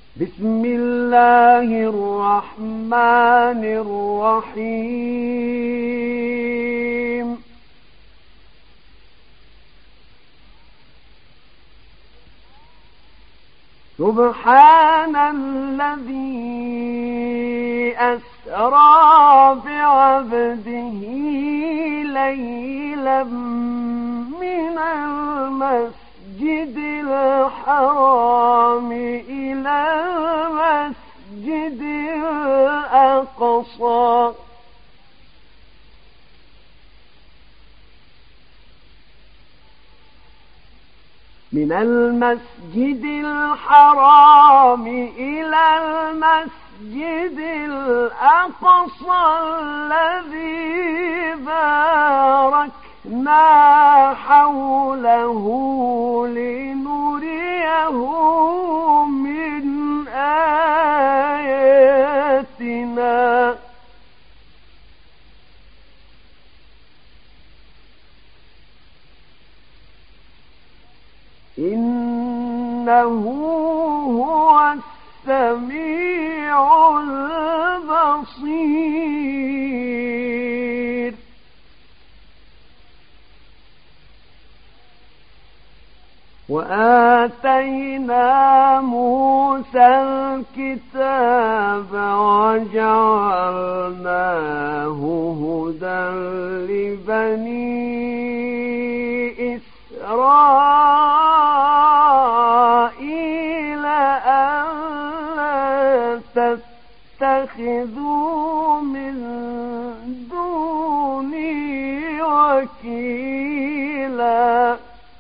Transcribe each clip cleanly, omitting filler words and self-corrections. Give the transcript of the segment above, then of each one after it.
بسم الله الرحمن الرحيم سبحان الذي أسرى بعبده ليلا من المسجد الحرام إلى المسجد الأقصى من المسجد الحرام إلى المسجد الأقصى الذي باركنا حوله لنريه من آياتنا إنه هو السميع البصير وآتينا موسى الكتاب وجعلناه هدى لبني إسرائيل ألا تتخذوا من دوني وكيلا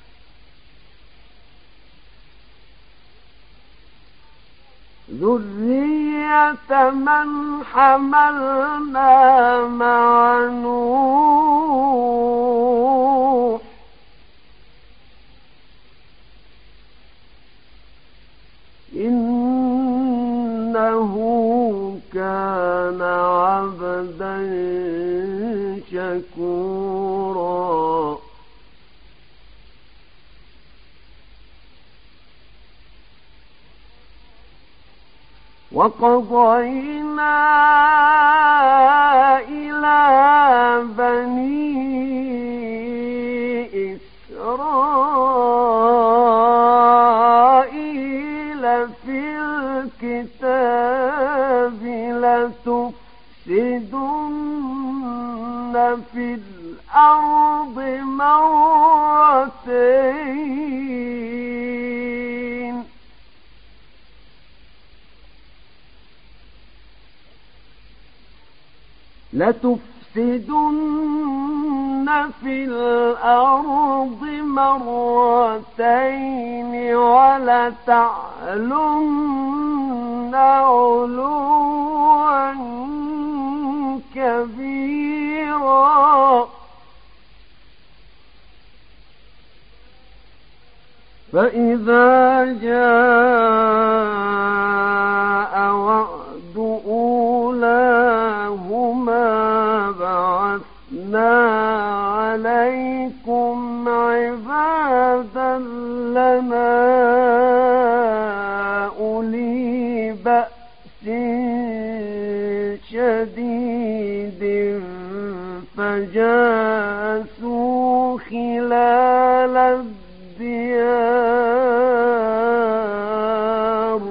ذرية من حملنا مع نوح إنه كان عبدا شكورا وقضينا إلى بني إسرائيل في الكتاب لتفسدن في الأرض مرتين ولتعلن علوا كبيرا فإذا جاء وعد أولاهما بعثنا عليكم عبادا لنا أولي بأس شديد فجاسوا خلال الديار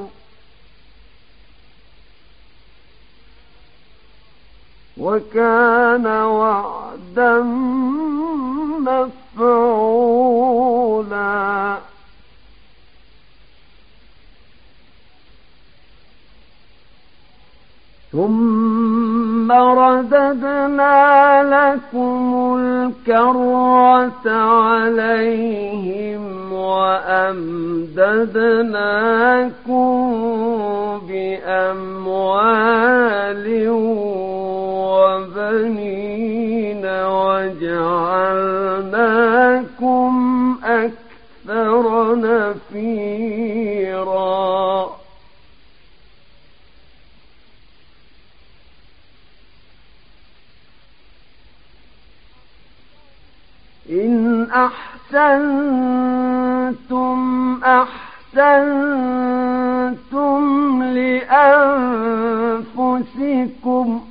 وكان وعدا مفعولا ثم رددنا لكم الكرة عليهم وأمددناكم بأموال وبنين وجعلناكم أكثر نفيرا إن أحسنتم أحسنتم أحسنتم لأنفسكم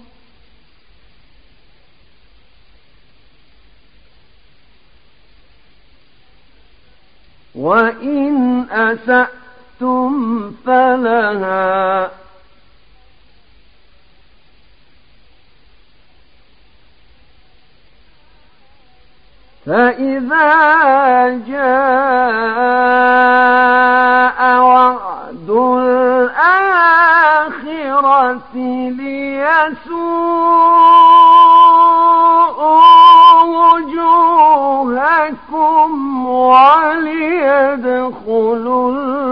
وإن أسأتم فلها فإذا جاء وعد الآخرة ليسوءوا وجوهكم وليدخلوا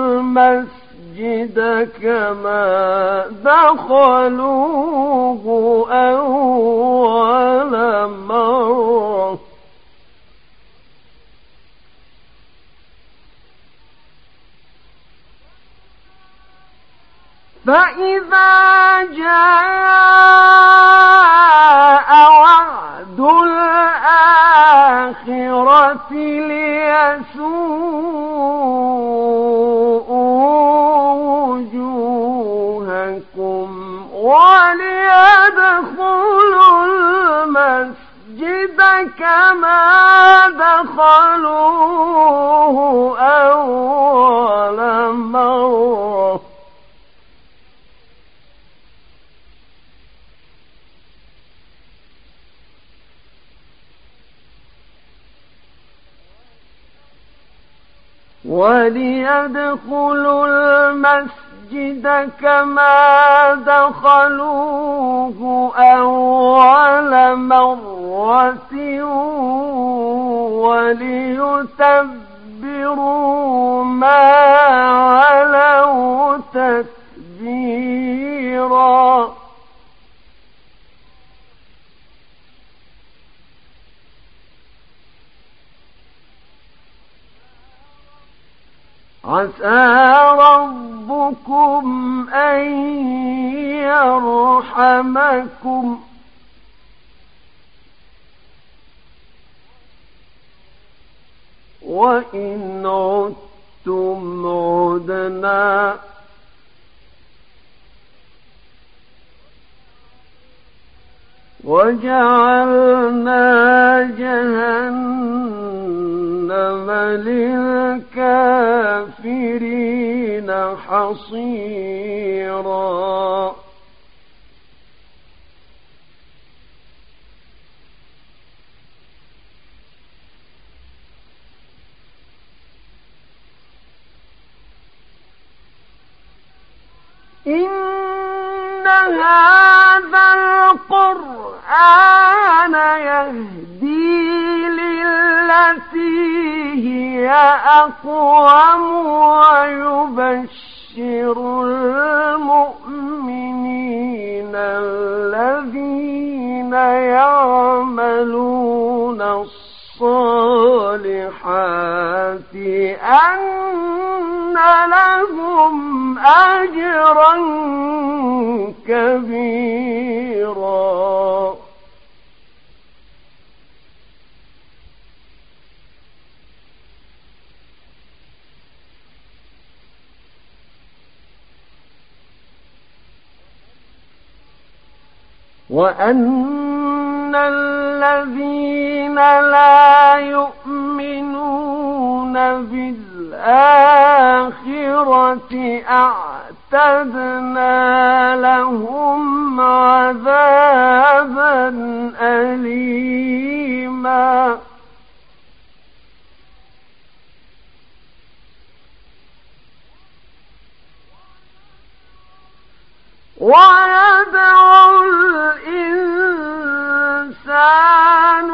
المسجد كما دخلوه أول مرة فإذا جاء وعد الآخرة ليسوءوا وجوهكم وليدخلوا المسجد كما دخلوه أول مرة وليدخلوا المسجد كما دخلوه أول مرة وليتبروا ما علوا تتبيرا عسى ربكم أن يرحمكم وإن عدتم عدنا وجعلنا جهنم للكافرين حصيرا إن هذا القرآن يهدي للتي هي أقوم ويبشر المؤمنين الذين يعملون الصالحات أن لهم أجرا كبيرا وأن الذين لا يؤمنون بالآخرة أعتدنا لهم عذابا أليما ويدعو الإنسان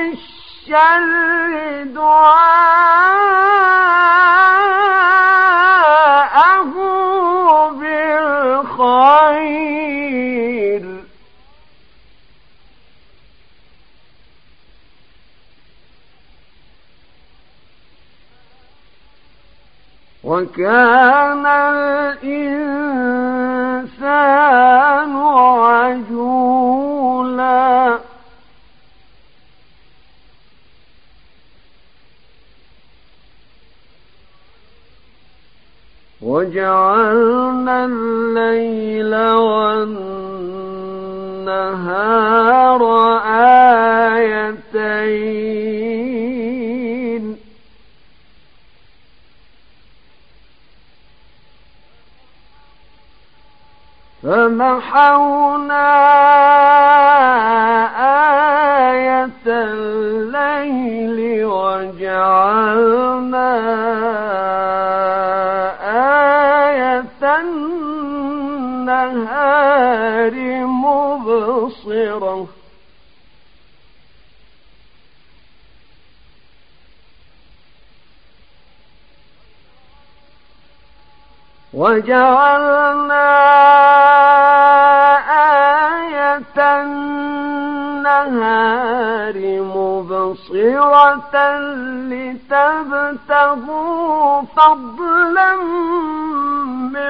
بالشر دعاءه بالخير وكان الإنسان عجولا وجعلنا الليل والنهار آيتين فمحونا آية الليل وجعلنا آية النهار مبصرة وجعلنا آية النهار مبصرة لتبتغوا فضلا من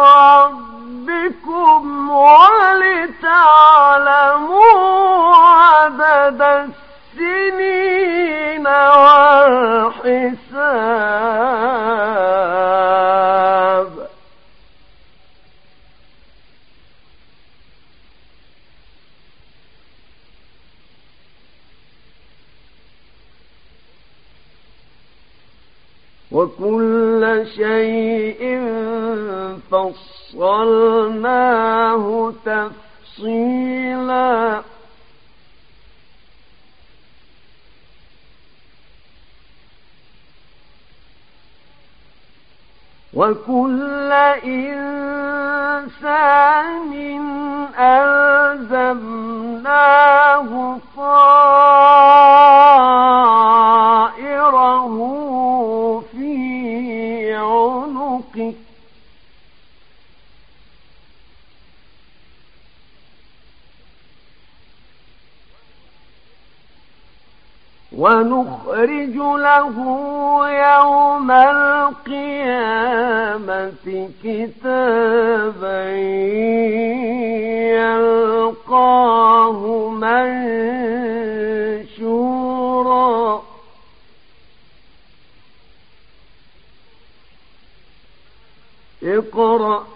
ربكم ولتعلموا عدد السنين والحساب وكل شيء فصلناه تفصيلا وكل إنسان ألزمناه طائره في عنقه ونخرج له يوم القيامة كتابا يلقاه منشورا اقرأ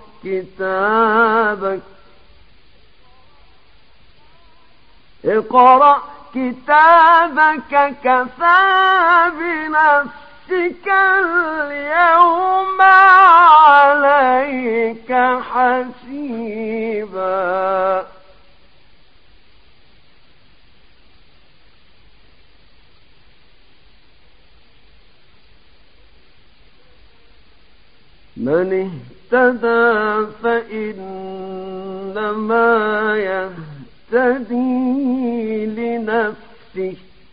كتابك كفى بنفسك اليوم عليك حسيبا من اهتدى فإنما يهتدي لنفسه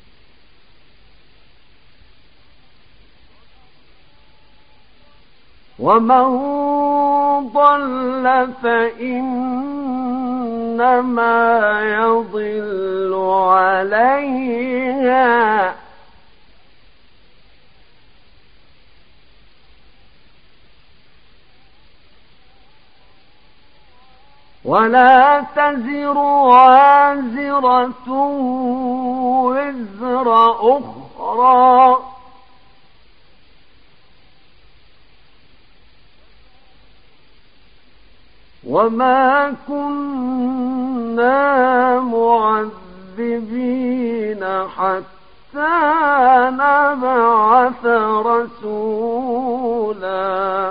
ومن ضل فإنما يضل عليها ولا تزر وازرة وزر أخرى وما كنا معذبين حتى نبعث رسولا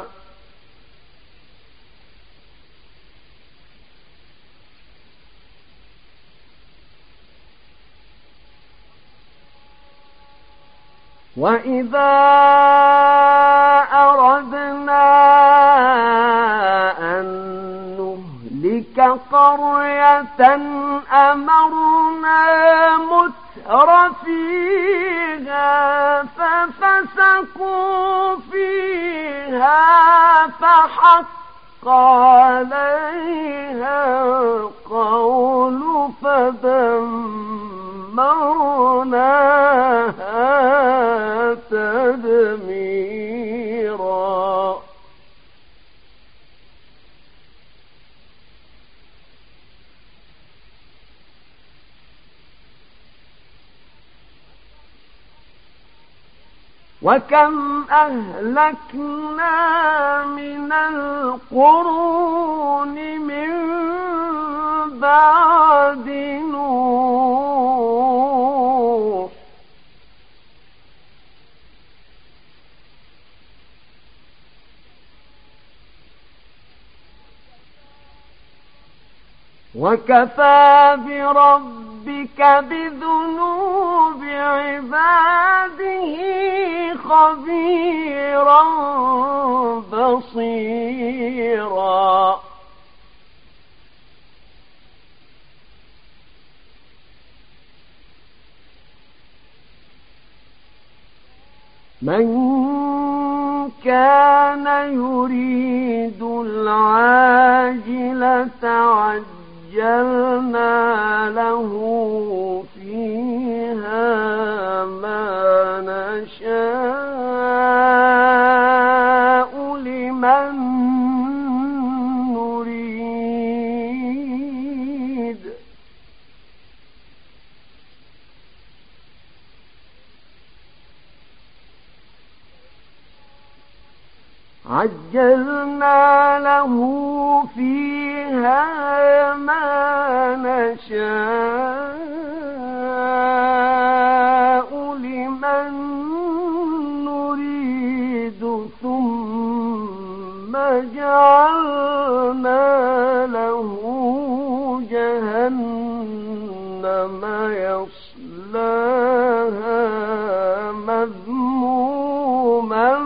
وإذا أردنا أن نهلك قرية أمرنا متر فيها ففسقوا فيها فحق عليها القول فدمرناها تدميرا وكم أهلكنا من القرون من بعد نوح وكفى بربك بذنوب عباده خبيرا بصيرا من كان يريد العاجلة عجلنا له فيها ما نشاء لمن نريد عجلنا له فيها ما نشاء لمن نريد ثم جعلنا له جهنم يصلاها مذموما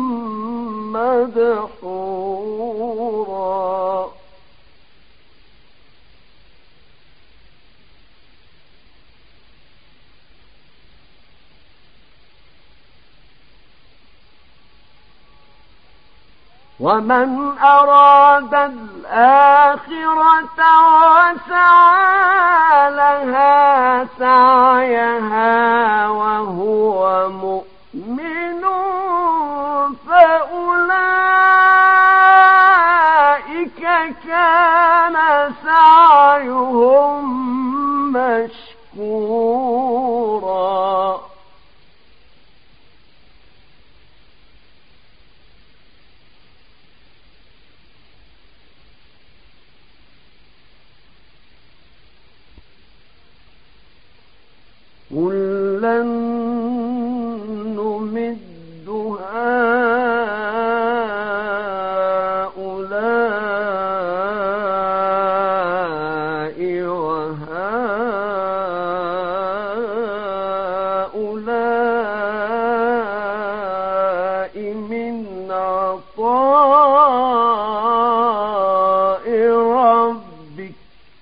مدحورا ومن أراد الآخرة وسعى لها سعيها وهو مؤمن فأولئك كان سعيهم مشكورا كلا نمد هؤلاء وهؤلاء من عطاء ربك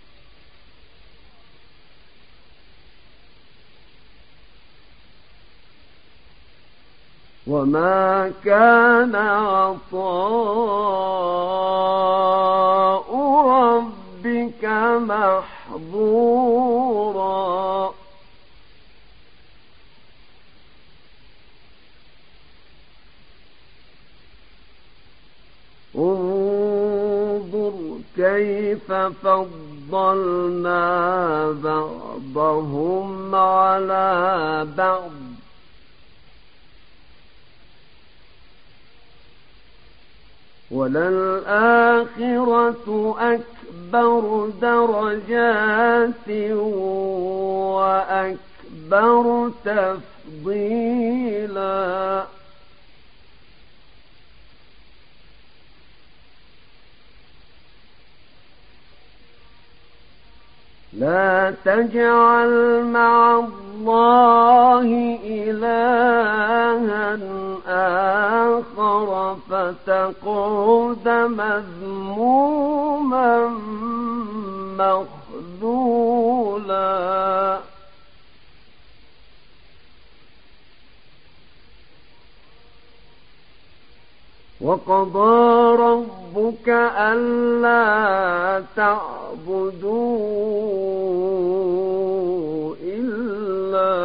وما كان عطاء ربك محظورا انظر كيف فضلنا بعضهم على بعض وللآخرة أكبر درجات وأكبر تفضيلا لا تجعل مع الله إلها آخر فتقعد مذموما مخذولا وقضى ربك ألا تعبدوا إلا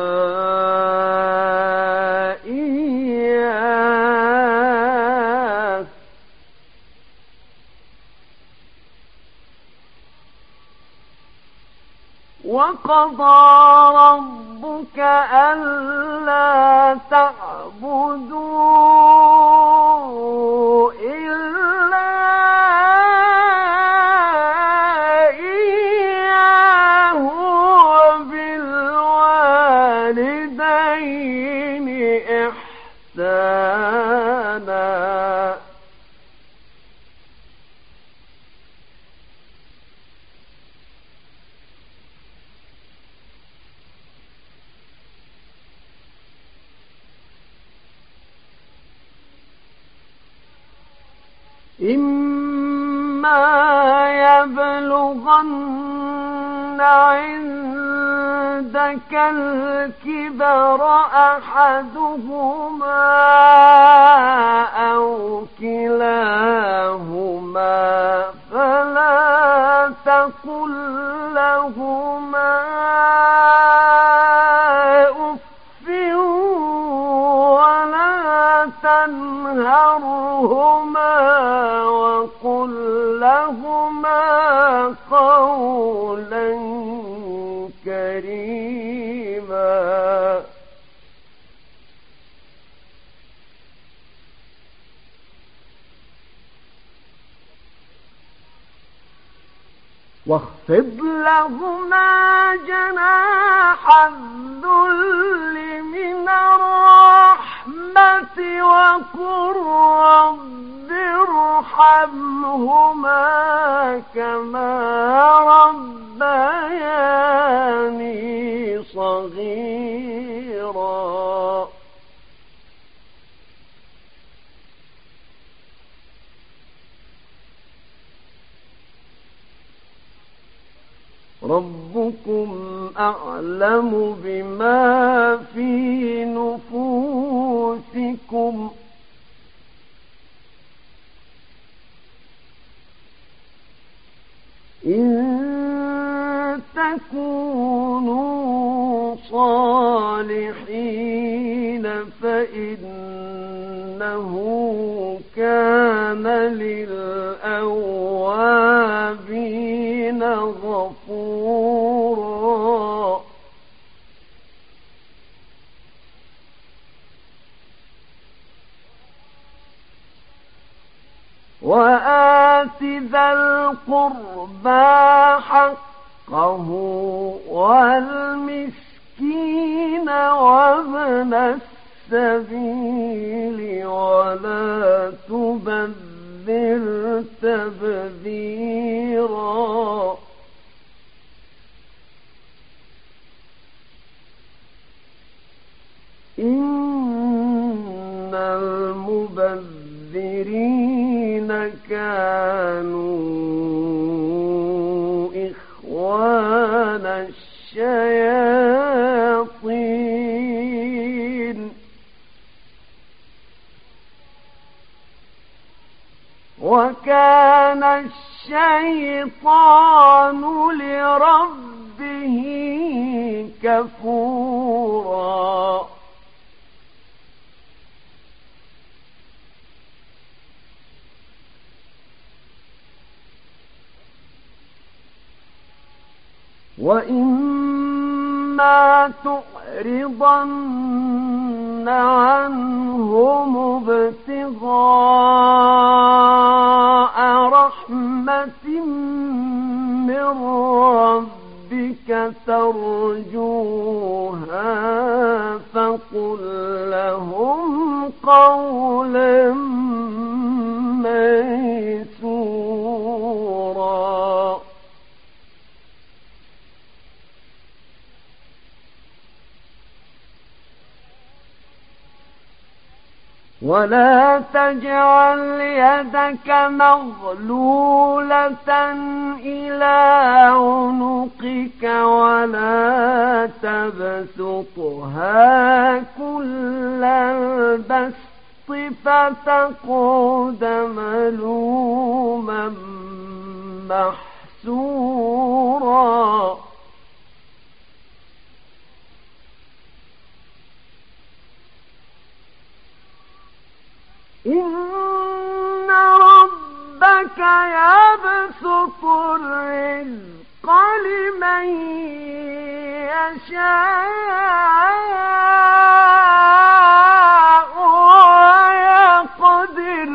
إياه وقضى ربك ألا تعبدوا إلا إما يبلغن عندك الكبر أحدهما أو كلاهما فلا تقل لهما أف ولا تنهرهما وقل لهما قولا كريما. واخفض لهما جناح الذل من الرحمة وقل رب ارحمهما كما ربياني صغيرا. ربكم أعلم بما في نفوسكم إن تكونوا صالحين فإنه كان للأوابين غفورا. وآت ذا القربى حقه والمسكين وابن السبيل ولا تبذر تبذيرا. إن المبذرين كانوا إخوان الشياطين وكان الشيطان لربه كفورا. وإما تعرضن عنهم ابتغاء رحمة من ربك ترجوها فقل لهم قولا ميسورا. ولا تجعل يدك مغلولة إلى عنقك ولا تبسطها كل البسط فتقعد ملوما محسورا. إن ربك يبسط الرزق لمن يشاء ويقدر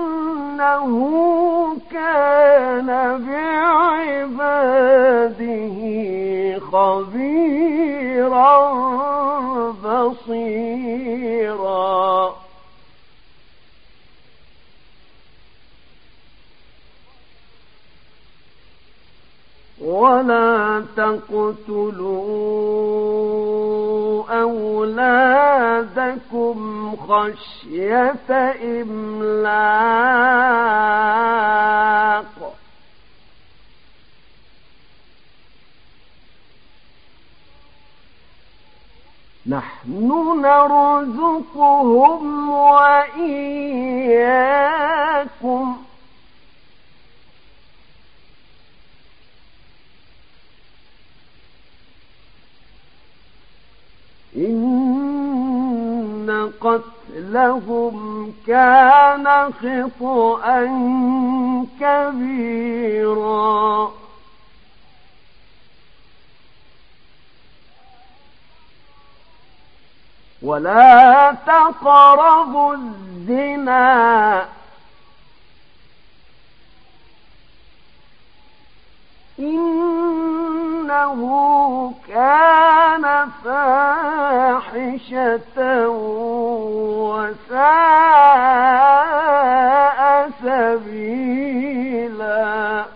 إنه كان بعباده خبيرا بصيرا. ولا تقتلوا أولادكم خشية إملاق، نحن نرزقهم وإياكم إن قتلهم كان خطأ كبيرا. ولا تقربوا الزنا إنه كان فاحشة وساء سبيلا.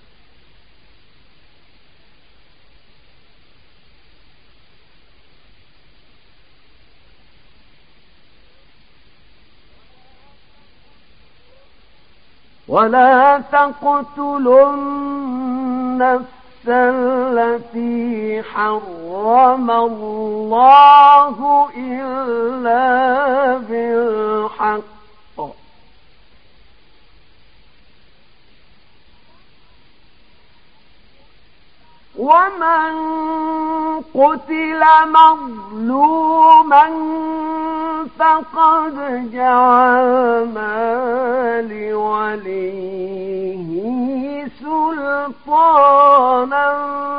ولا تقتلوا النفس التي حرم الله إلا بالحق، ومن قتل مظلوما فقد جعلنا لوليه سلطانا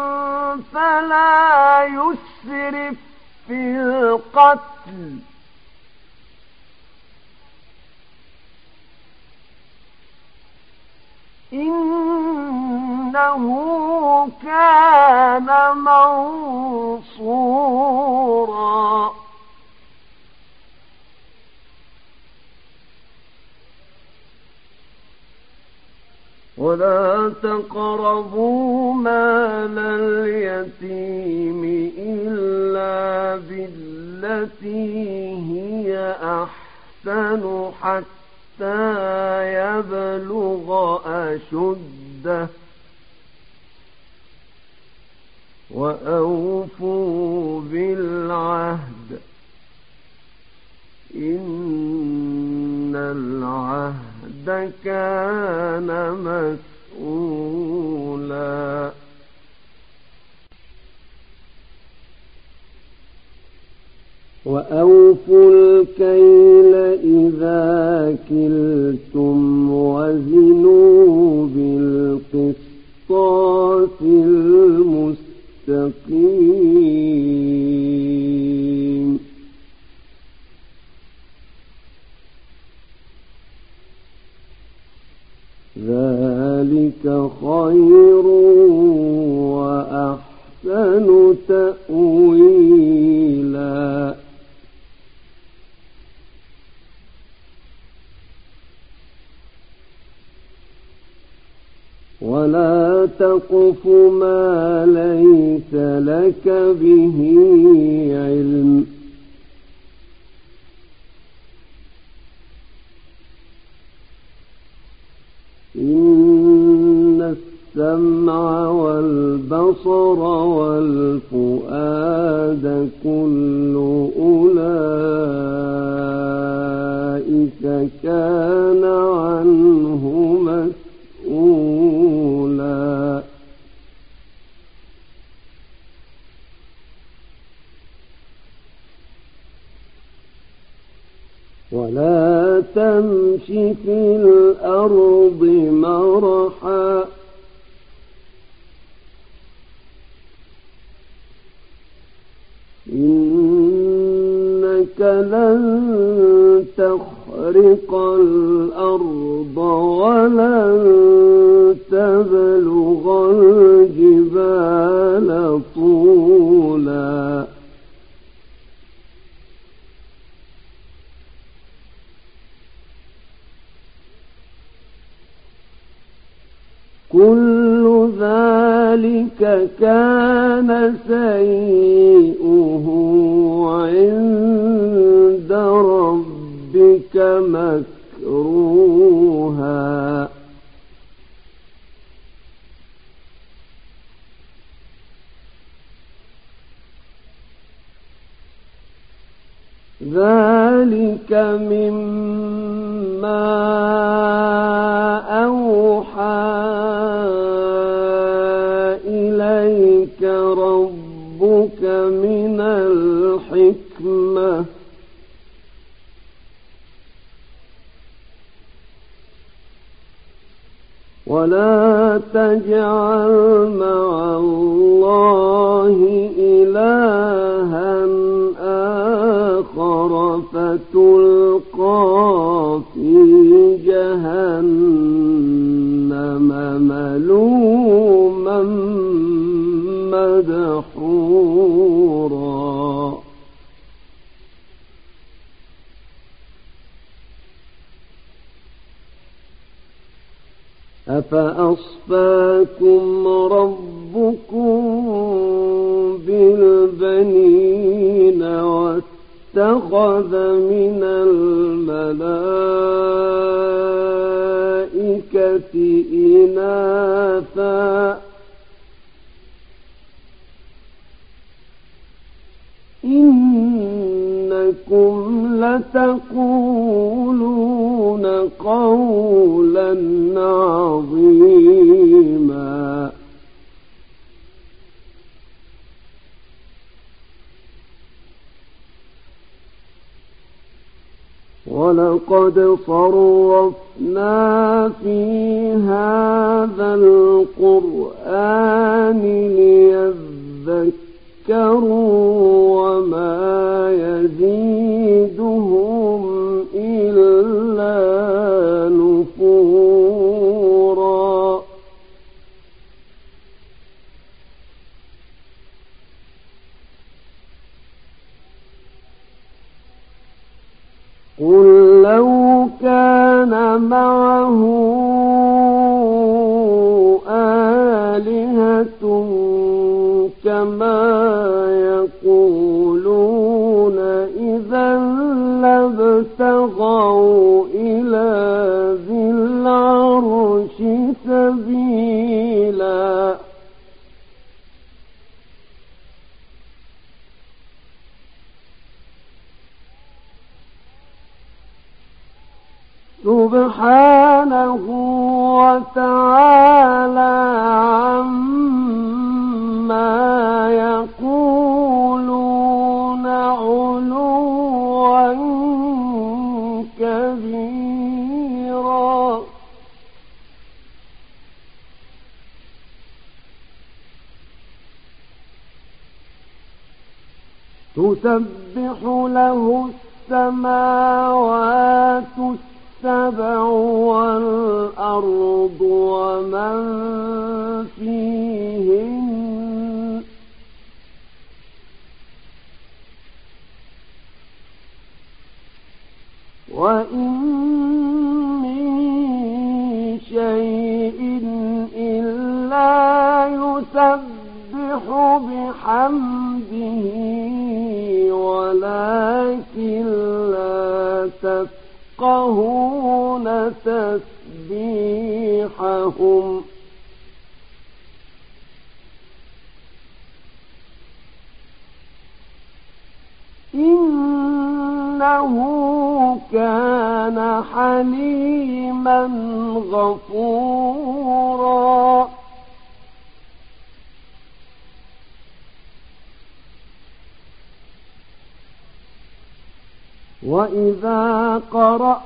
فلا يسرف في القتل إنه كان منصورا. ولا تقربوا مال اليتيم إلا بالتي هي أحسن حتى يبلغ أشده، وأوفوا بالعهد إن العهد كان مسؤولا. وأوفوا الكيل إذا كلتم وزنوا بالقسطاس المستقيم، ذلك خير وأحسن تأويلا. ولا تقف ما ليس لك به علم، إن السمع والبصر والفؤاد كل أولئك كان عنه مسؤولا. ولا تمش في الأرض مرحا، إنك لن تخرج تخرق الأرض ولن تبلغ الجبال طولا كل ذلك كان سيئه عند ربك مكروها ذلك مما أوحى إليك ربك من الحكمة ولا تجعل مع الله إلها آخر فتلقى في جهنم ملوما مدحورا أفأصفاكم ربكم بالبنين واتخذ من الملائكة إناثا إنكم لتقولون قولا عظيما ولقد صرفنا في هذا القرآن ليذكروا وما يزيدهم إلا نفورا قل لو كان معه آلهة كما يقولون إذا لابتغوا إلى ذي العرش سبيلا سبحانه وتعالى عما يقولون علوا كبيرا تسبح له السماوات السبع والأرض ومن فيهن وإن من شيء إلا يسبح بحمده ولكن لا تفقهون تسبيحهم إنه كان حليما غفورا وإذا قرأت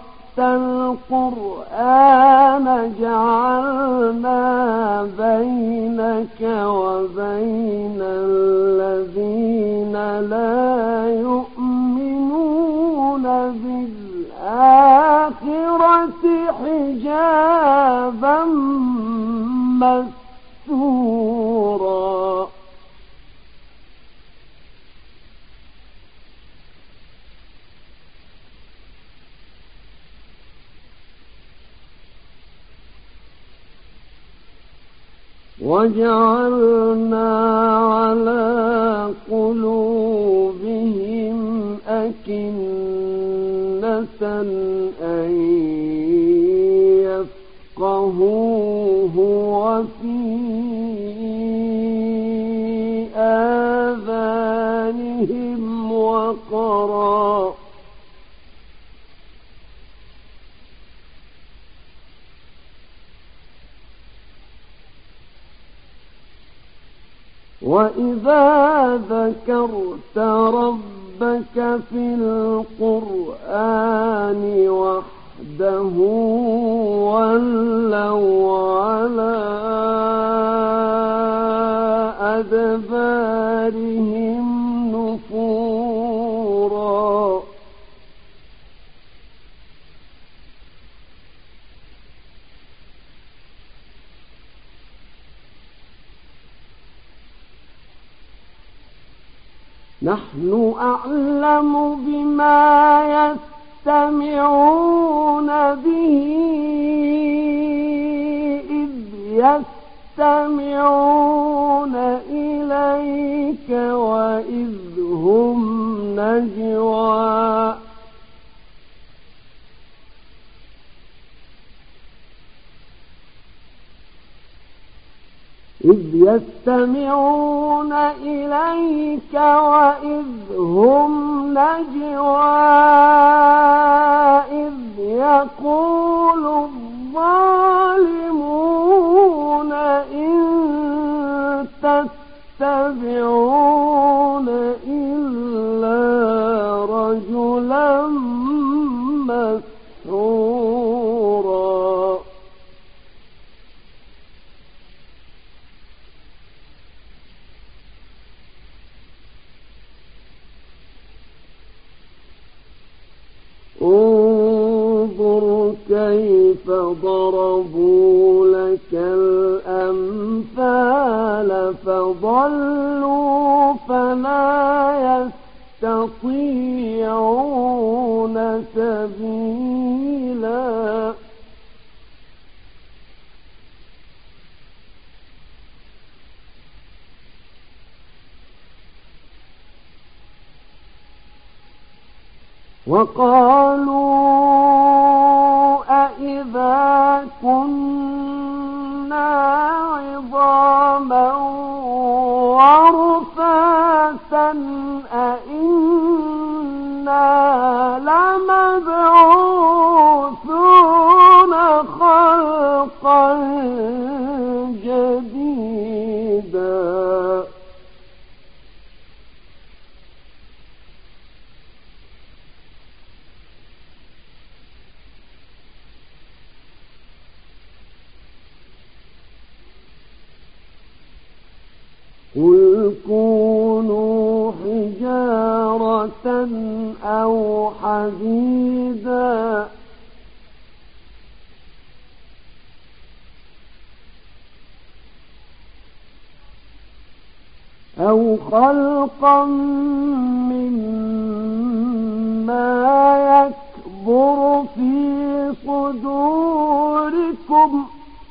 القرآن جعلنا بينك وبين الذين لا يؤمنون بالآخرة وجعلنا على قلوبهم أكنة أن يفقهوه وفي آذانهم وقرا وإذا ذكرت ربك في القرآن وحده ولوا على أدبارهم نفورا نحن أعلم بما يستمعون به إذ يستمعون إليك وإذ هم نجوى إذ يستمعون إليك وإذ هم نجوى إذ يقول الظالمون إن تتبعون إلا رجلا مسحورا انظر كيف ضربوا لك الأمثال فضلوا فلا يستطيعون سبيلا وقالوا أإذا كنا عظاما ورفاتا أإنا لمبعوثون خلقا جديدا قل كونوا حجارة أو حديدا أو خلقا مما يكبر في صدوركم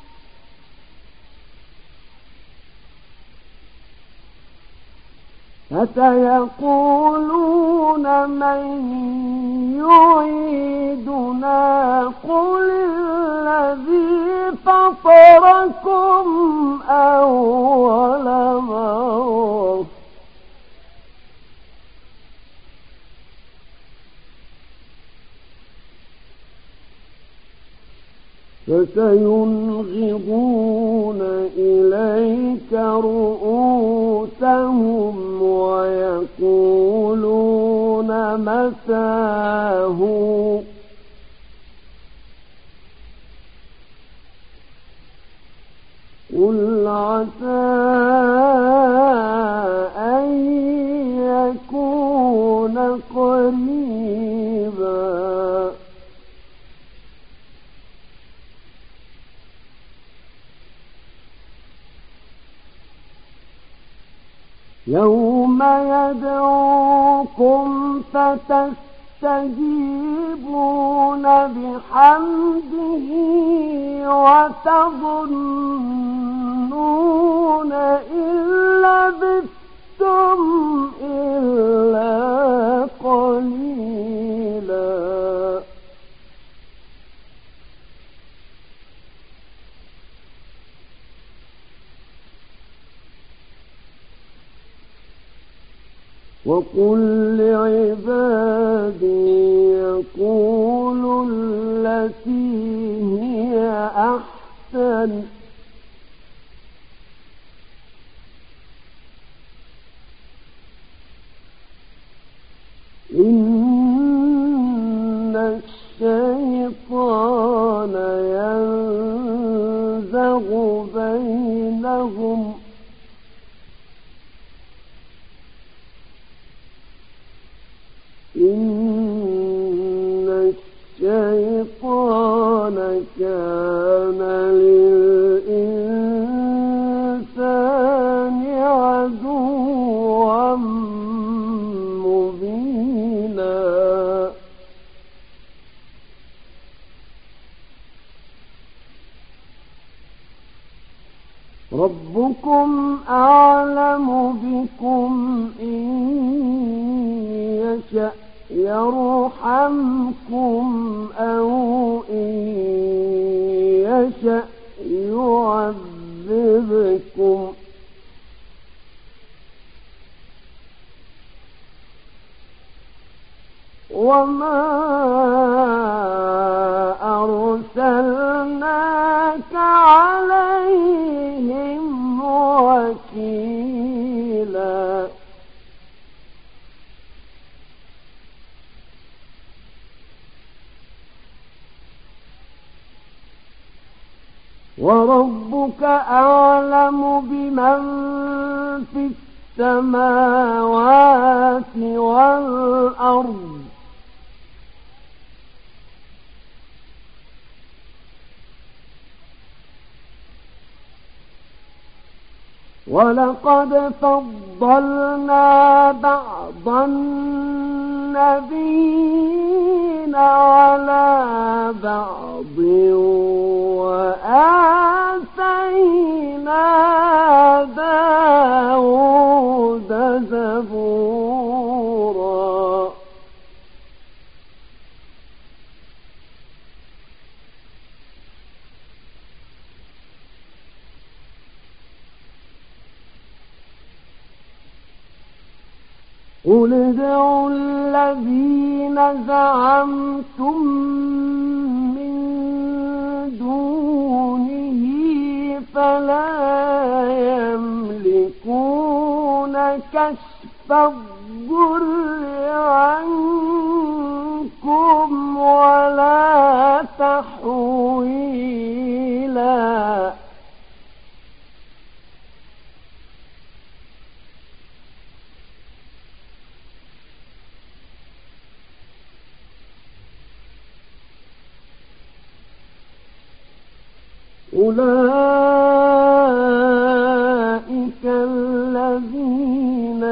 فسيقولون من يعيدنا قل الذي فطركم أول مرة فسينغضون إليك رؤوسهم ويقولون متاه قل عسى أن يكون قريبا يوم يدعوكم فتستجيبون بحمده وتظنون تعملون إن لبثتم إلا قليلا وقل لعبادي يقولوا التي هي أحسن إن الشيطان ينزغ بينهم إن الشيطان كان للإنسان عدوا مبينا ربكم أعلم بكم إن يشأ يرحمكم أو إن يشأ يعذبكم وما أرسلناك عليهم وكيلا وربك أعلم بمن في السماوات والأرض ولقد فضلنا بعض النبيين على بعض وآتينا داود زبورا قل ادعوا الذين زعمتم من دونه فلا يملكون كشف الضر عنكم ولا تحويلا أولئك الذين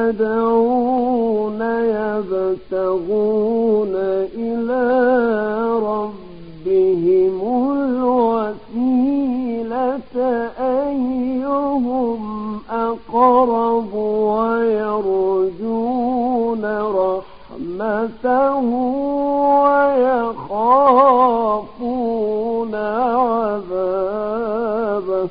يدعون يبتغون إلى ربهم الوسيلة أيهم أقرب ويرجون رحمته ويخافون عذابه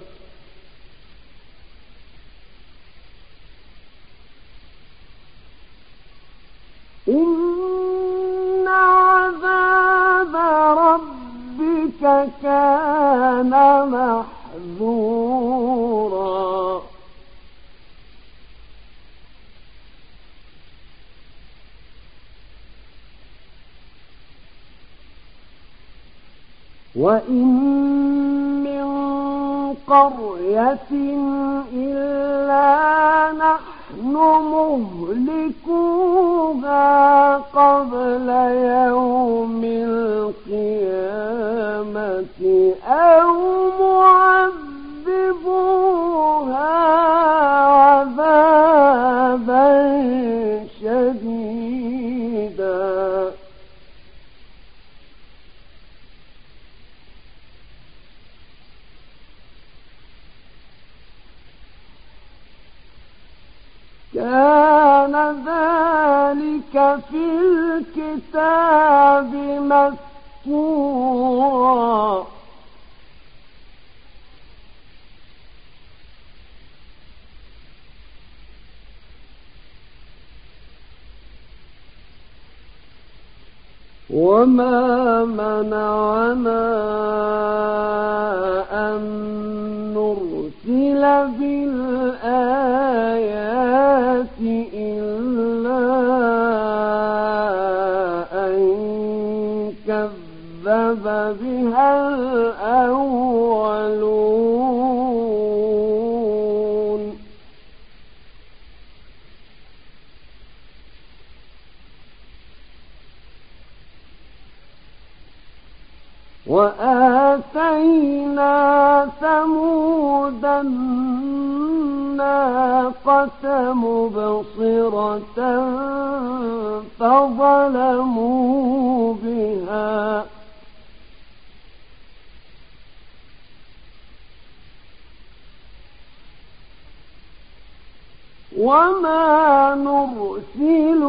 إن عذاب ربك كان محذورا وإن من قرية إلا نحن مهلكوها قبل يوم القيامة أو معذبوها عذابا شديدا كان ذلك في الكتاب مسطورا. وما منعنا أن نرسل بالآيات إلا أن كذب بها الأولون. وآتينا ثمود الناقة مبصرة فظلموا بها وما نرسل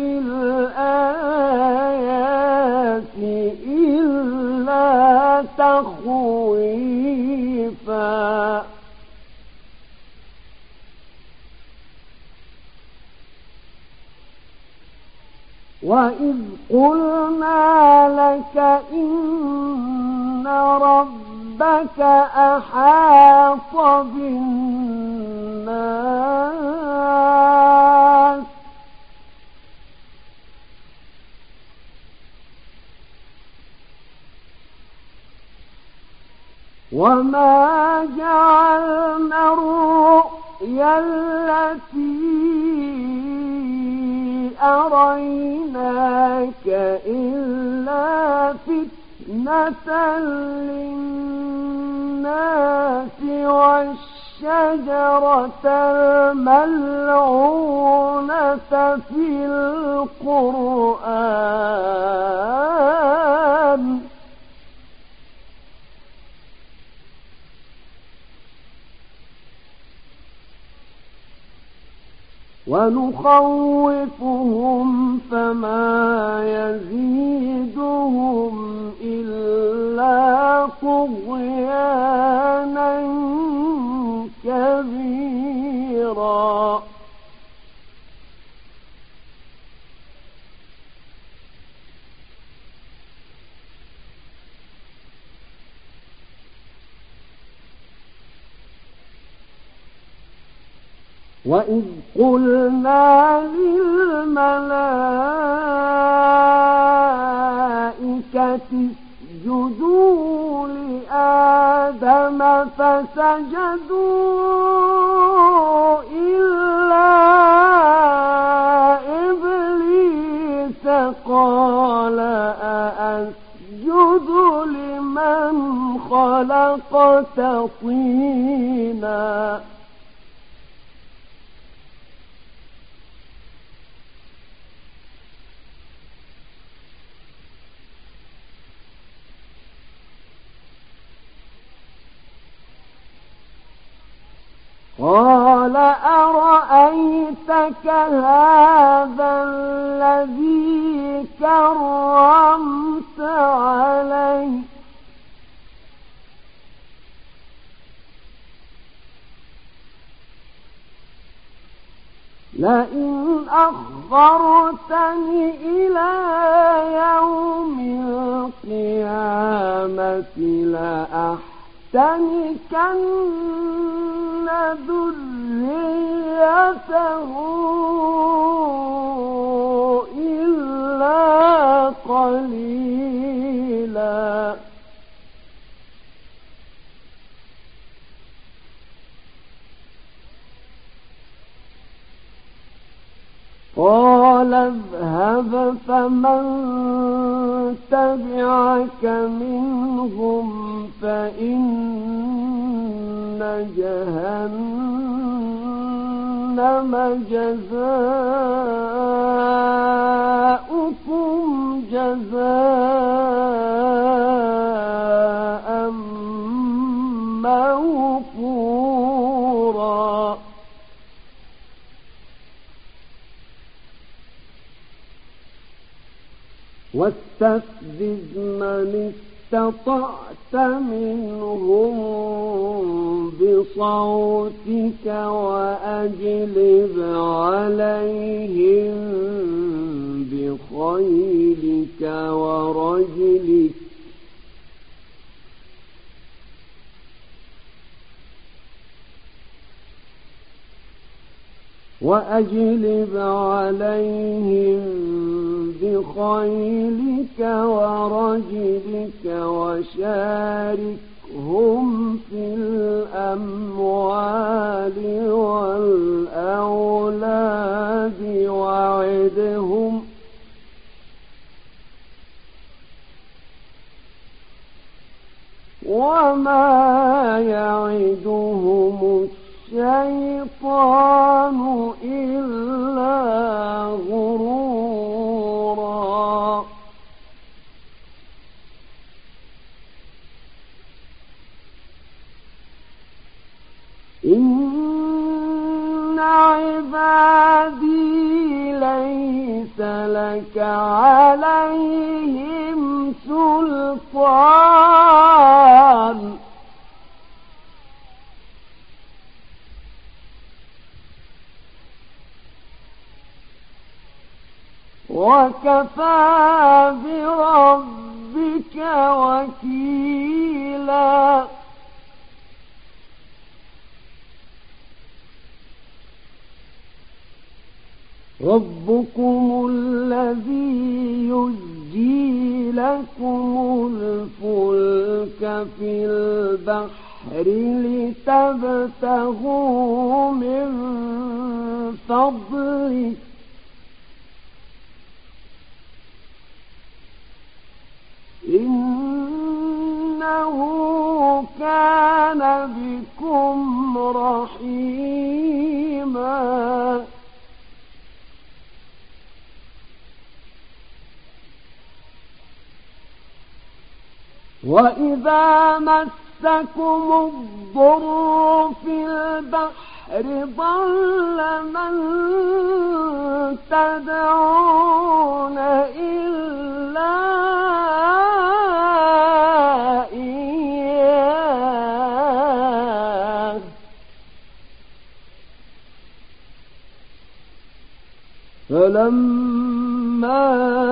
بالآيات إلا تخويفا. وإذ قلنا لك إن ربك أحاط بالناس وما جعلنا الرؤيا التي أريناك إلا فتنة للناس والشجرة الملعونة في القرآن ونخوفهم فما يزيدهم إلا طغيانا كبيرا. وإذ قلنا للملائكة اسجدوا لآدم فسجدوا إلا إبليس قال أأسجد لمن خلقت طينا. قال أرأيتك هذا الذي كرمت علي لئن أخرتني إلى يوم القيامة لأحتنكن ذريته إلا قليلا. قال اذهب فمن تبعك منهم فإن جهنم جزاؤكم جزاء موفورا. واستفزز من استطعت منهم بصوتك وأجلب عليهم بخيلك ورجلك وشاركهم في الأموال والأولاد وعدهم وما يعدهم الشيطان إلا غرورا إن عبادي ليس لك عليهم سلطان وكفى بربك وكيلا ربكم الذي يزجي لكم الفلك في البحر لتبتغوا من فضله إنه كان بكم رحيما وإذا مسكم الضر في البحر ضل من تدعون إلا إياه فلما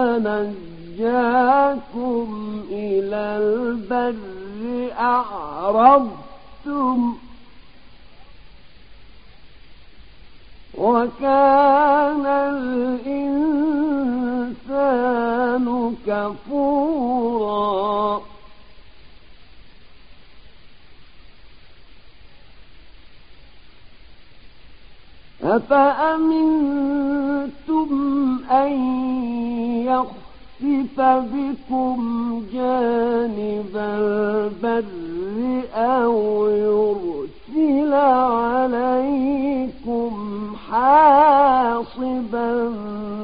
نجاكم إلى البر أعرضتم وكان الإنسان كفورا أفأمنتم أن يخسف بكم جانب البر أو يرسل عليكم حاصبا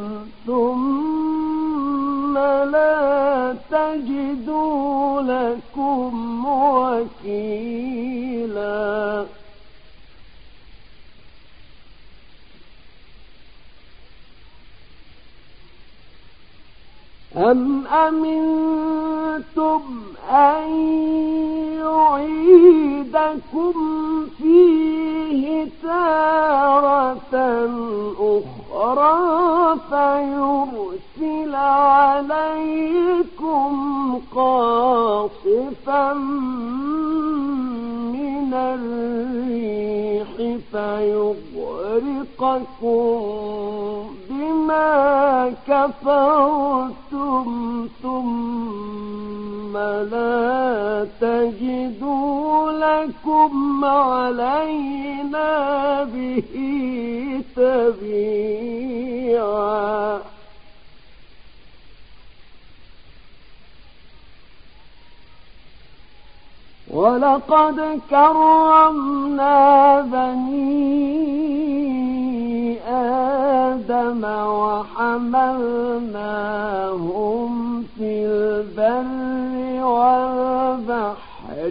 ثم لا تجدوا لكم وكيلا أم أمنتم أن يعيدكم فيه تارة أخرى فيرسل عليكم قاصفا من الريح فيغرقكم بما كفرتم ثم لا تجدوا لكم علينا به تبيعا ولقد كرمنا بني آدم وحملناهم في البر والبحر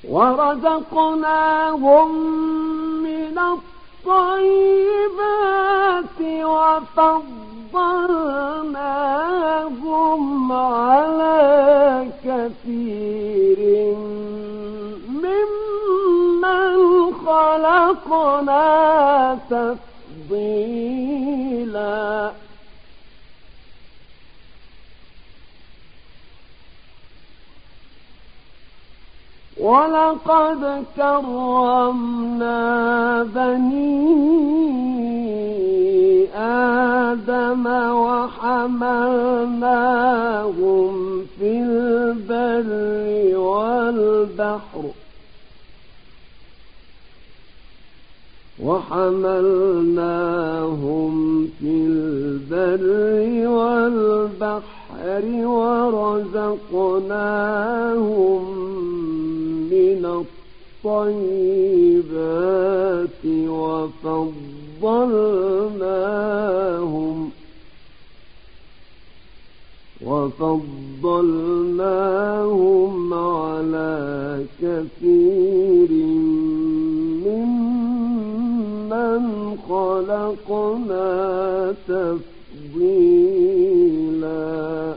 ورزقناهم من الطيبات وفضلناهم على كثير ممن خلقنا تفضيلا. ولقد كرمنا بني آدم وحملناهم في البر والبحر ورزقناهم من الطيبات وفضلناهم على كثير ممن خلقنا تفضيلا.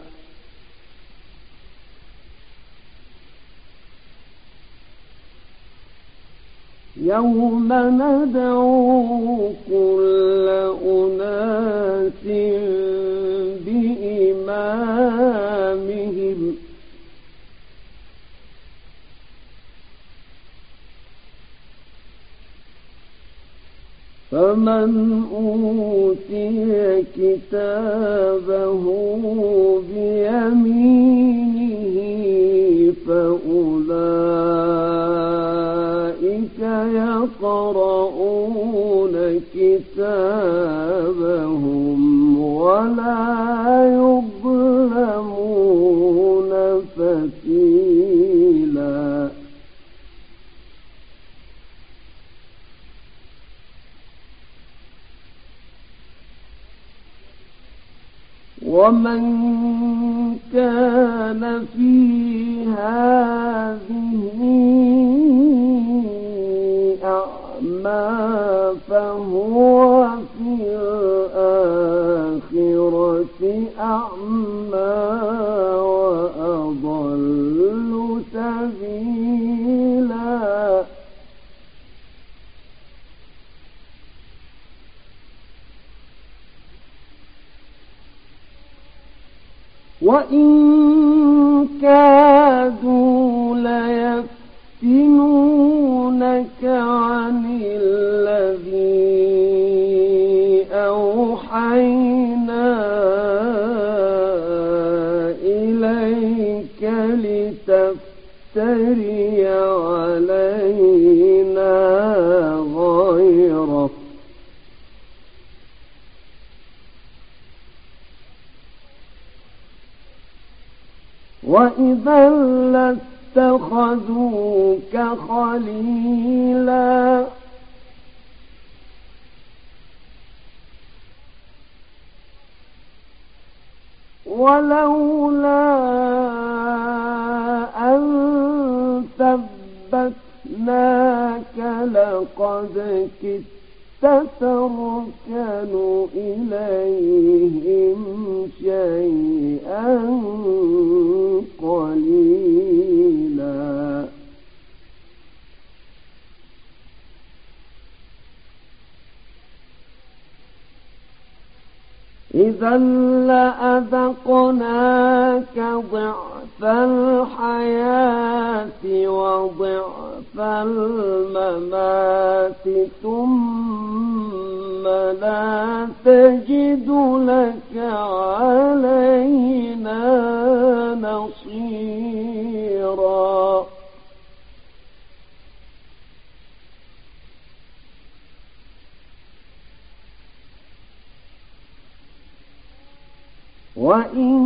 يوم ندعو كل أناس بإمامهم فمن أوتي كتابه بيمينه فأولئك يقرؤون كتابهم ولا يظلمون فتيلا. ومن كان في هذه أعمى فهو في الآخرة أعمى وأضل سبيلا. وإن كادوا ليفتنونك عن الذي أوحينا إليك لتفتري علينا غيره وإذا لاتخذوك خليلا. ولولا أن ثبتناك لقد كدت تركن إليهم شيئا قليلا. إذا لأذقناك ضعف الحياة وضعف الممات ثم لا تجد لك علينا نصيرا. وإن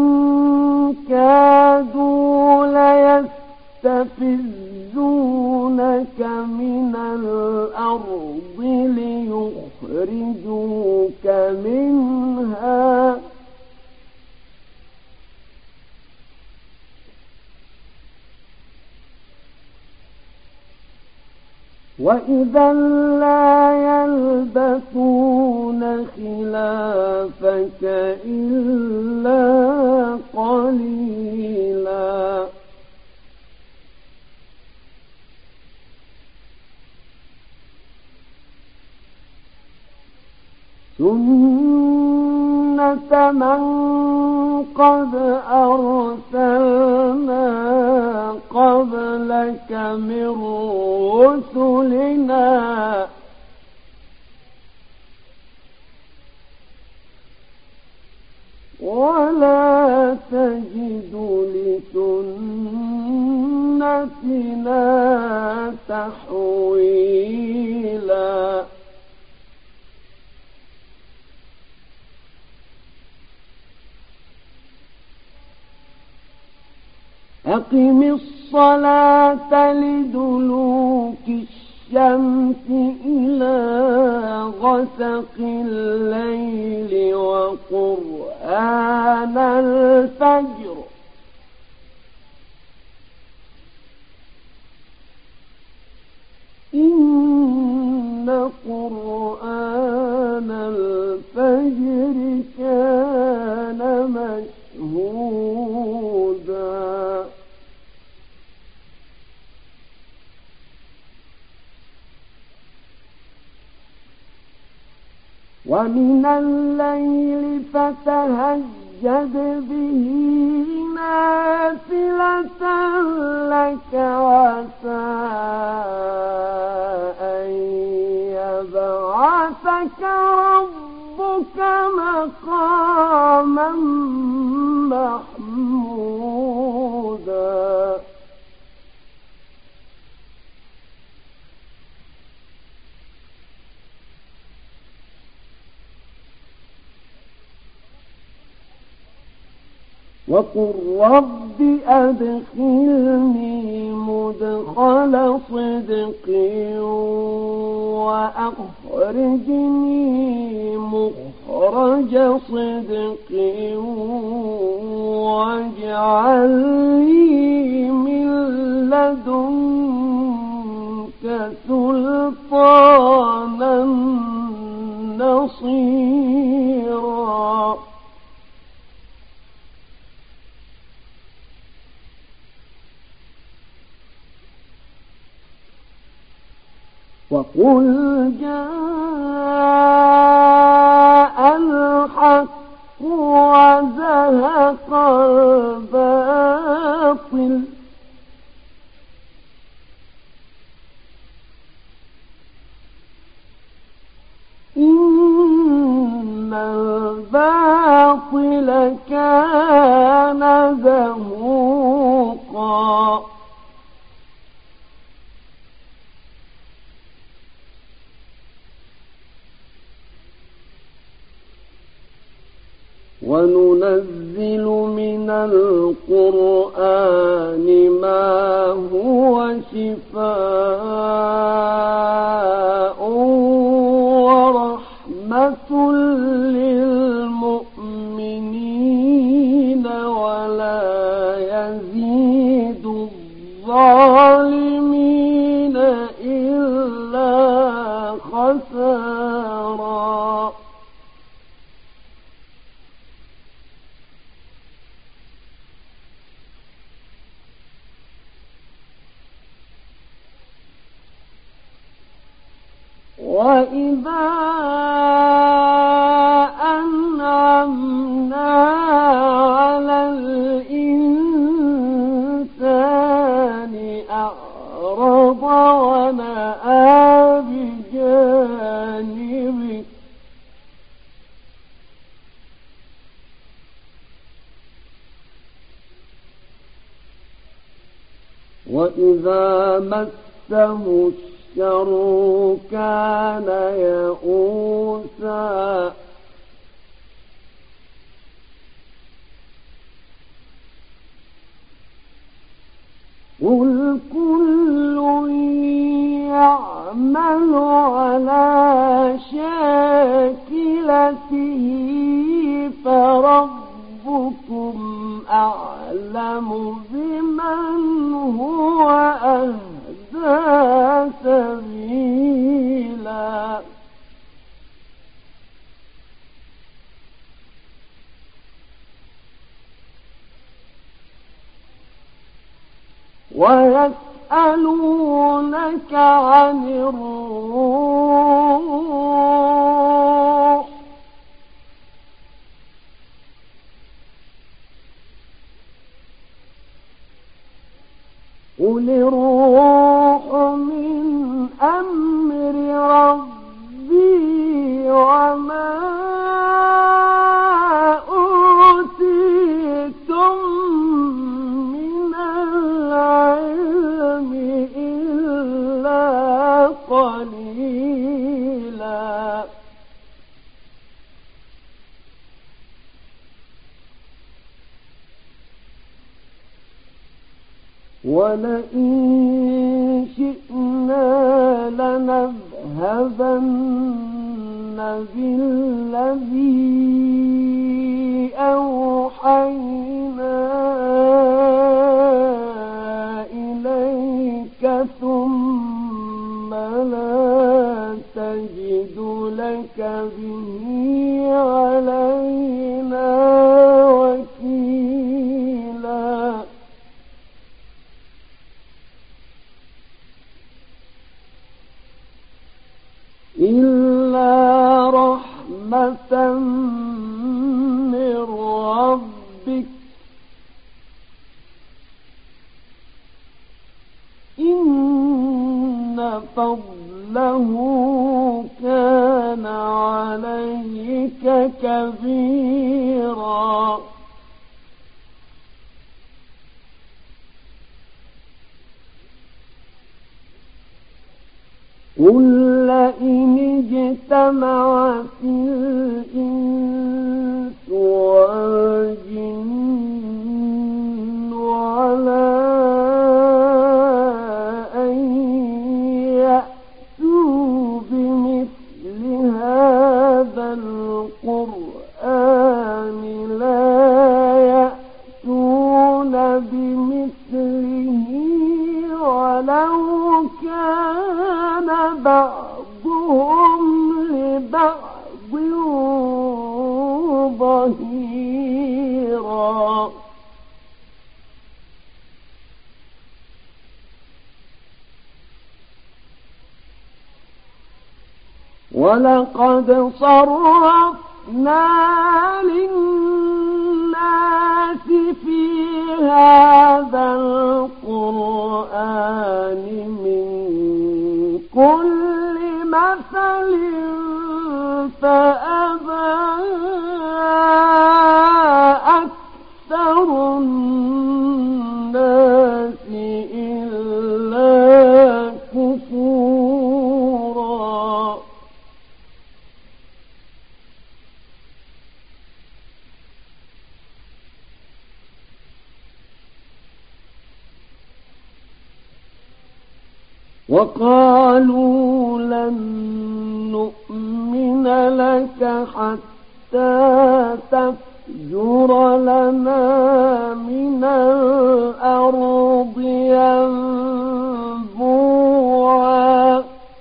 كادوا ليستفزونك من الأرض ليخرجوك منها وإذا لا يلبثون خلافك إلا قليلا سنة من قد أرسلنا قبلك من رسلنا ولا تجد لسنتنا تحويلا أقم الصلاة لدلوك الشمس إلى غسق الليل وقرآن الفجر إن قرآن الفجر كان مشهودا ومن الليل فتهجد به نافلة لك عسى أن يبعثك ربك مقاما محمودا وقل رب أدخلني مدخل صدق وأخرجني مخرج صدق واجعل لي من لدنك سلطانا نصيرا وقل جاء الحق وزهق الباطل إن الباطل كان زهوقا وننزل من القرآن ما هو شفاء ورحمة للمؤمنين ولا يزيد الظالمين إلا خسارا وإذا أنعمنا على الإنسان أعرض ونأى بجانبه وإذا مسه الشر كان يئوسا قل كل يعمل على شاكلته فربكم أعلم بمن هو أهدى سبيلا ويسألونك عن الروح قل الروح من أمر ربي وما أوتيتم من العلم إلا قليلا ولئن شئنا لنذهبن بالذي أوحينا إليك ثم لا تجد لك به علينا وكيلا إلا رحمة من ربك إن فضله كان عليك كبيرا قل لئن اجتمعت الإنس والجن على أن يأتوا بمثل هذا القرآن لا يأتون بمثله ولو كان بعضهم لبعض ظهيرا ولقد صرفنا للناس في هذا القرآن من كل مثل فأبى أكثر الناس إلا كفورا وقالوا لن نؤمن لك حتى تفجر لنا من الأرض ينبوعا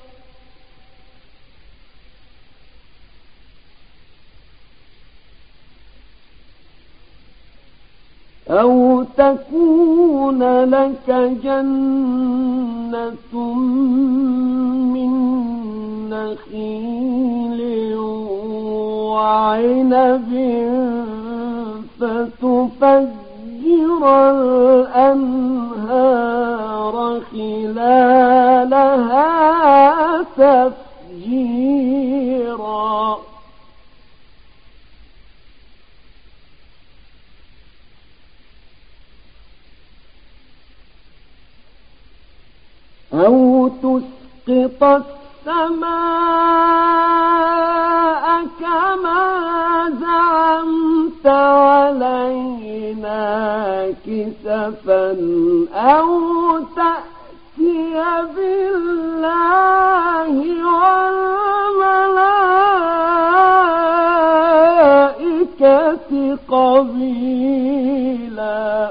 أو تكون لك جنة من نخيل وعنب فتفجر الأنهار خلالها تفجيرا أو تسقط السماء كما زعمت علينا كسفا أو تأتي بالله والملائكة قبيلا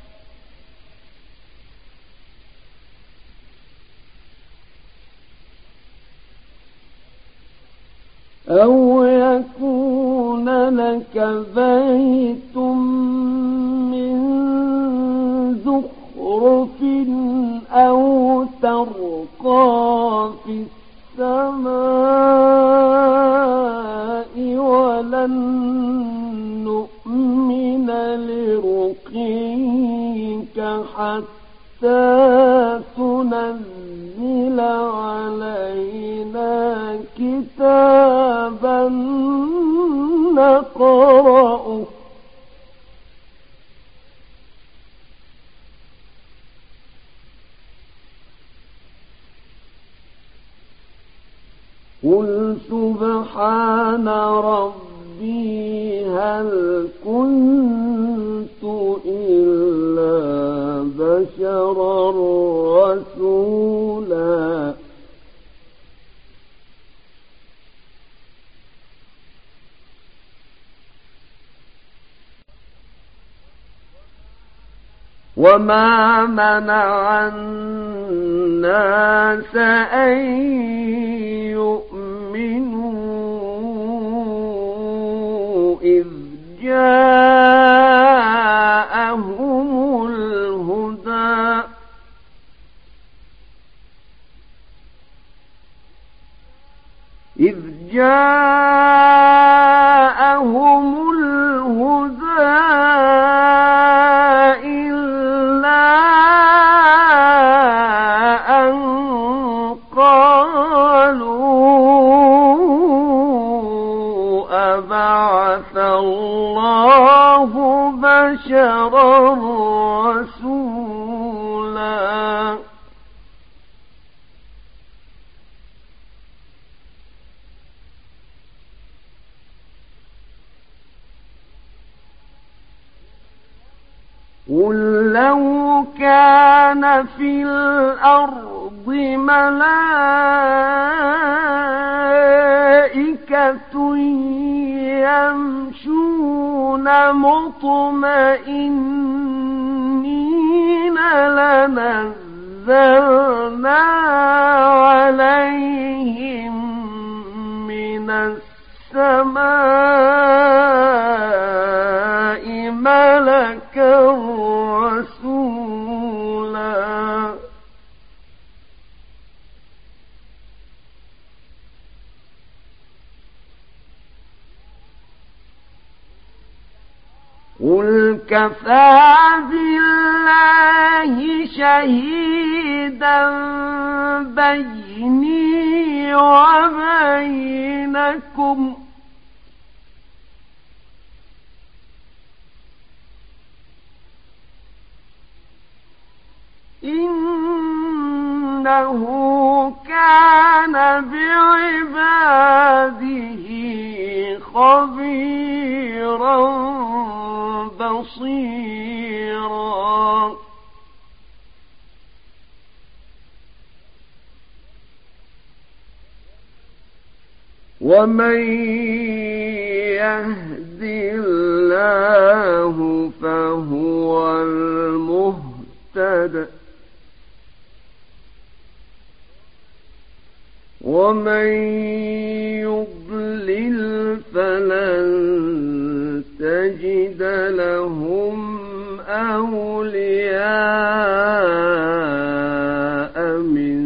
أو يكون لك بيت من زخرف زخرف أو ترقى في السماء ولن نؤمن لرقيك حتى تنزل علينا كتابا نقرأه قل سبحان ربي هل كنت إلا بشرا رسولا وما منع الناس أن يؤمنوا إذ جاءهم الهدى إلا أن قالوا أبعث الله بشرا رسولا قل لو كان في الأرض ملائكة يمشون مطمئنين لنزلنا عليهم من السماء ملكا رسولا قل كفى بالله شهيدا بيني وبينكم إنه كان بعباده خبيرا بصيرا ومن يهد الله فهو المهتد ومن يضلل فلن تجد لهم أولياء من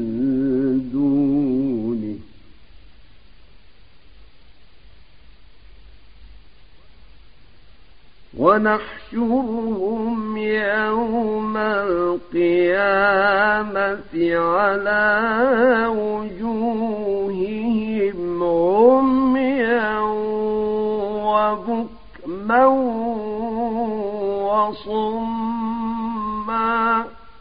دونه ونحشرهم يوم القيامة على وجوههم عميا وبكما وصما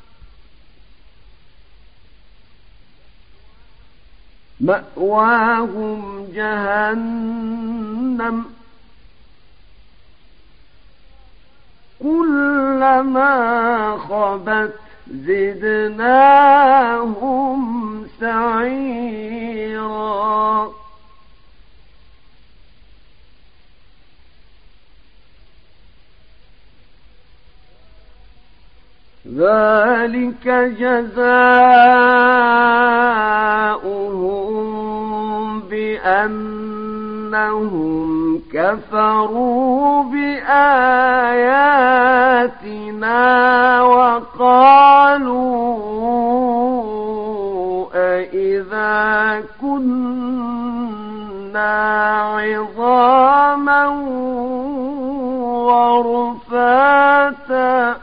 مأواهم جهنم كلما خبت زدناهم سعيرا ذلك جزاؤهم بأن أنهم كفروا بآياتنا وقالوا أإذا كنا عظاما ورفاتا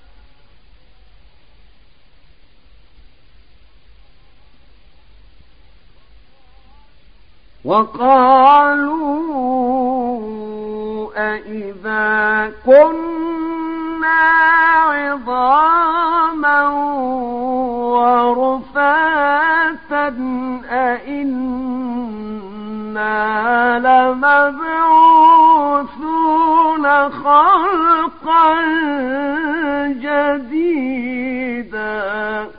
أإذا كنا عظاما ورفاتا أإنا لمبعوثون خلقا جديدا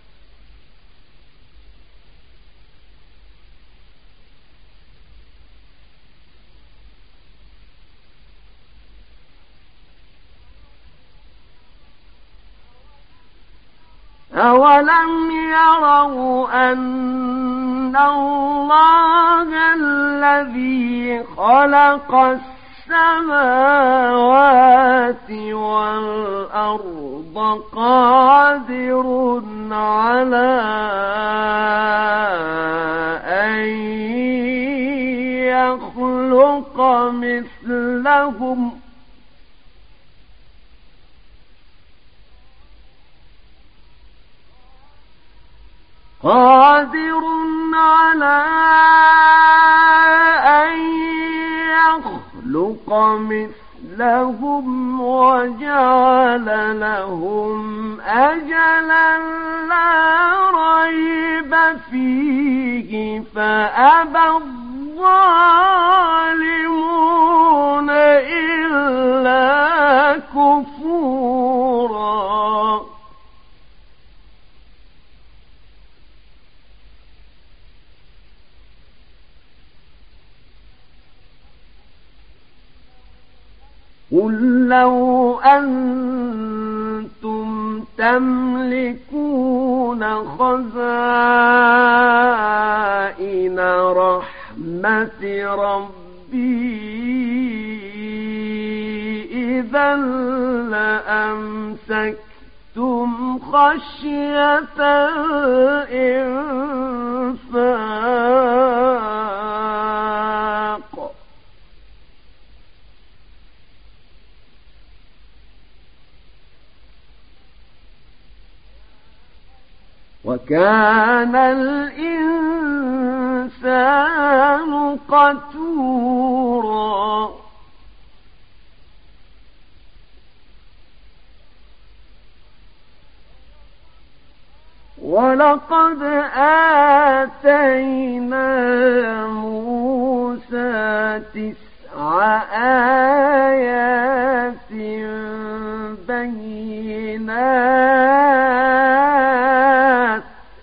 أولم يروا أن الله الذي خلق السماوات والأرض قادر على أن يخلق مثلهم قادر على أن يخلق مثلهم وجعل لهم أجلا لا ريب فيه فأبى الظالمون إلا كفورا قل لو أنتم تملكون خزائن رحمة ربي إذا لأمسكتم خشية الإنفاق وكان الإنسان قتورا ولقد آتينا موسى 9 آيات بينات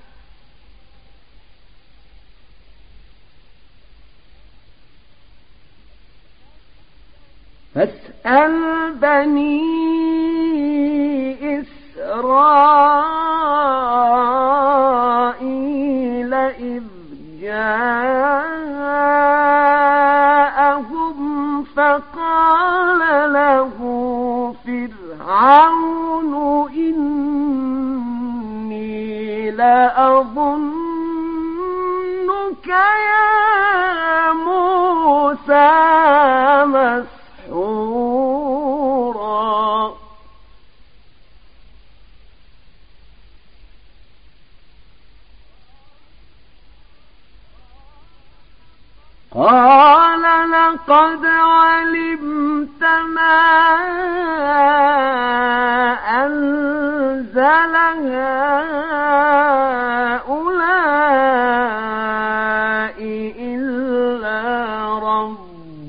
فاسأل بني إسرائيل إذ جاءهم فقال له فرعون إني لأظنك يا موسى مسحورا قال لقد علمت ما أنزل هؤلاء إلا رب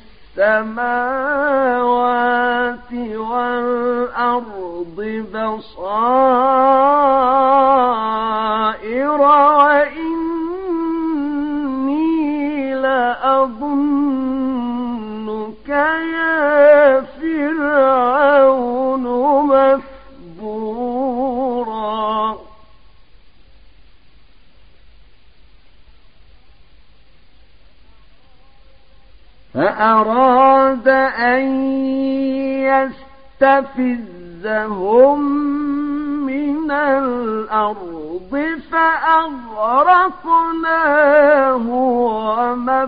السماوات والأرض بصائر وإني لأظنك يا فرعون مثبورا فأراد أن يستفزهم من الأرض فأغرقناه ومن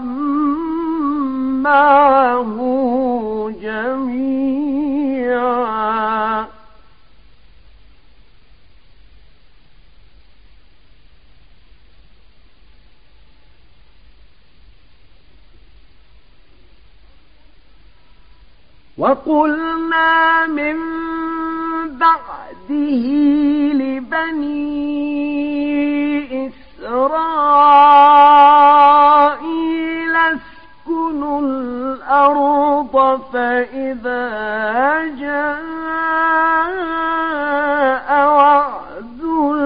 معه جميعا. وقلنا من بعده لبني إسرائيل اسكنوا الأرض فإذا جاء وعد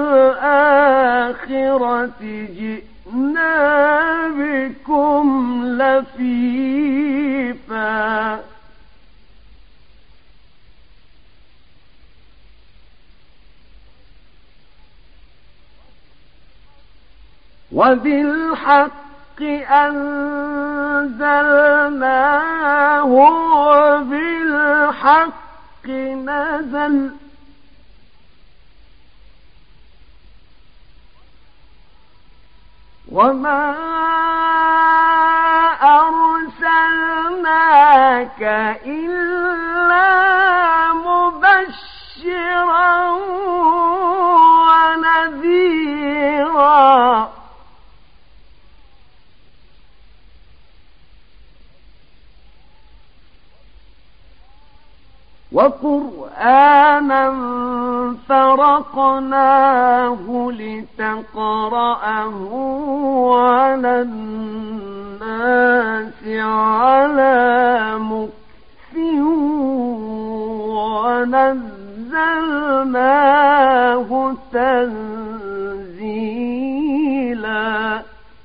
الآخرة جئنا بكم لفيفا. وبالحق أنزلناه وبالحق نزل وما أرسلناك إلا مبشرا ونذيرا. وقرآنا فرقناه لتقرأه على الناس على مكث ونزلناه تنزيلا.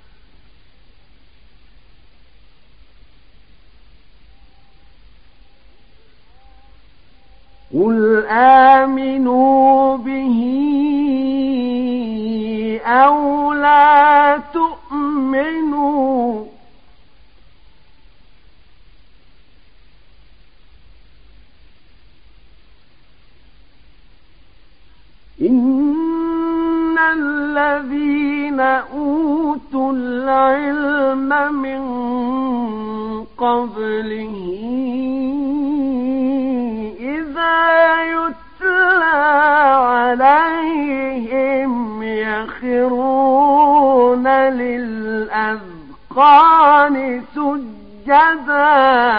قل آمنوا به أو لا تؤمنوا إن الذين أوتوا العلم من قبله إذا يتلى عليهم يخرون للأذقان سجدا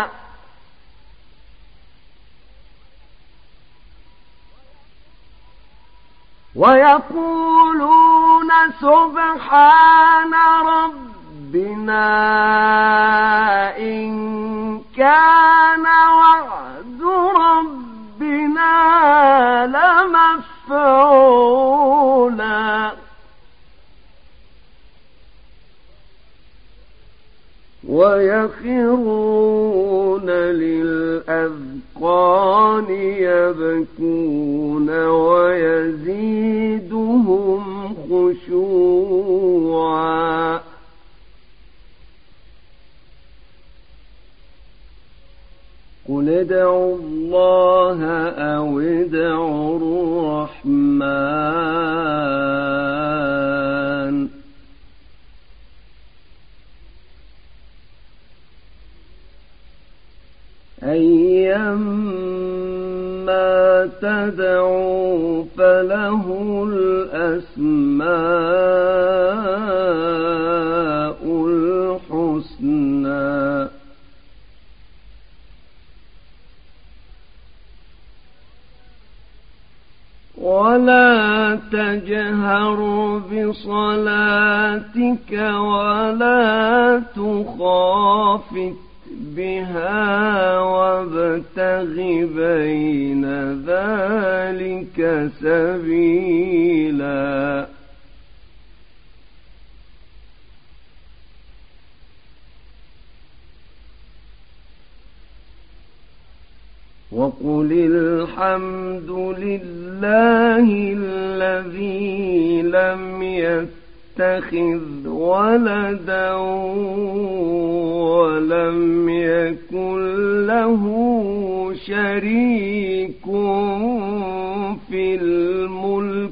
ويقولون سبحان ربنا إن كان وعد ربنا لمفعولا. ويخرون للأذقان يبكون ويزيدهم خشوعا. قل ادعوا الله أو ادعوا الرحمن أيما تدعوا فله الأسماء الحسنى ولا تجهر بصلاتك ولا تخافت بها وابتغ بين ذلك سبيلا. وقل الحمد لله الذي لم يتخذ يتخذ ولدا ولم يكن له شريك في الملك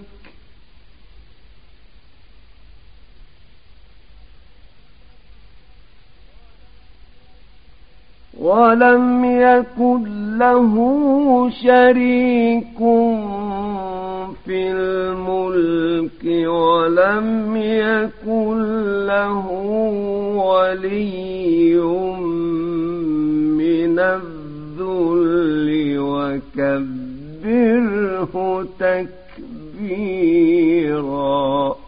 ولم يكن له ولي من الذل وكبره تكبيرا.